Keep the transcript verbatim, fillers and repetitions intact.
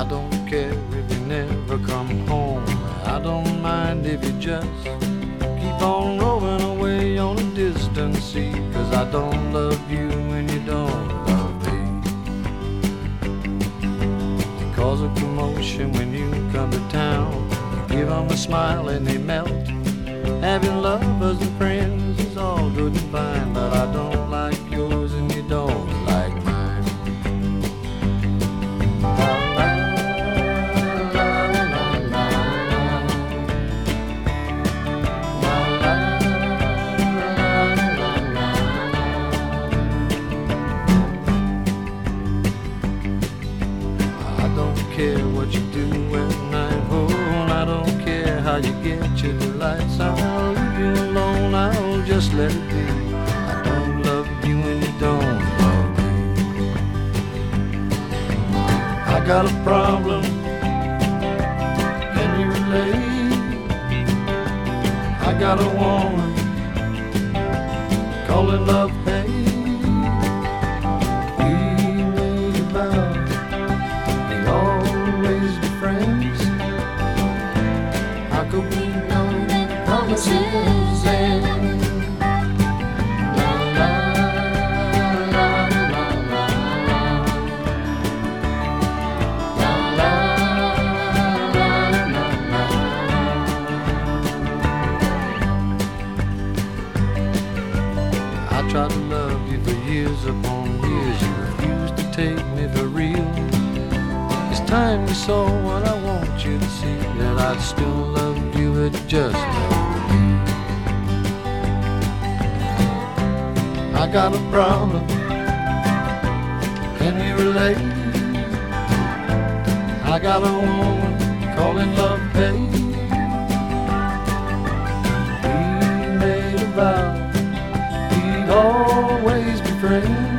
I don't care if you never come home. I don't mind if you just keep on rolling away on a distant sea. Cause I don't love you when you don't love me. You cause a commotion when you come to town. You give them a smile and they melt. Having lovers and friends is all good and fine, but I don't like yours and you don't like mine. I don't care what you do when I'm home. I don't care how you get your delights. I'll leave you alone, I'll just let it be. I don't love you and you don't love me. I got a problem, can you relate? I got a woman, call it love hate. We made a vow we'd always be friends. How could we know that promises end? La la la la la la la la la la. I tried to love you for years upon years. You refused to take me for real. It's time you saw what I want you to see, that I still love you, it just love me. I got a problem, can you relate? I got a woman calling love hate. We made a vow we'd always be friends.